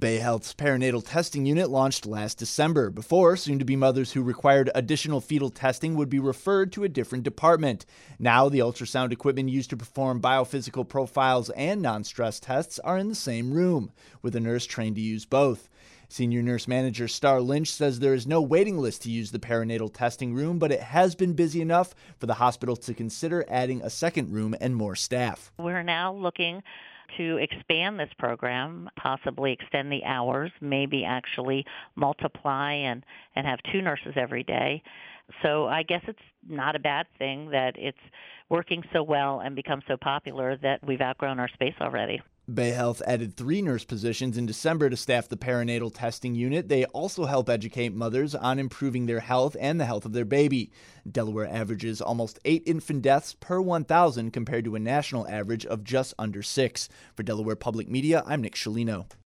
Bay Health's perinatal testing unit launched last December. Before, soon-to-be mothers who required additional fetal testing would be referred to a different department. Now, the ultrasound equipment used to perform biophysical profiles and non-stress tests are in the same room, with a nurse trained to use both. Senior Nurse Manager Star Lynch says there is no waiting list to use the perinatal testing room, but it has been busy enough for the hospital to consider adding a second room and more staff. We're now looking to expand this program, possibly extend the hours, maybe actually multiply and have 2 nurses every day. So I guess it's not a bad thing that it's working so well and become so popular that we've outgrown our space already. Bay Health added 3 nurse positions in December to staff the perinatal testing unit. They also help educate mothers on improving their health and the health of their baby. Delaware averages almost 8 infant deaths per 1,000 compared to a national average of just under 6. For Delaware Public Media, I'm Nick Scialino.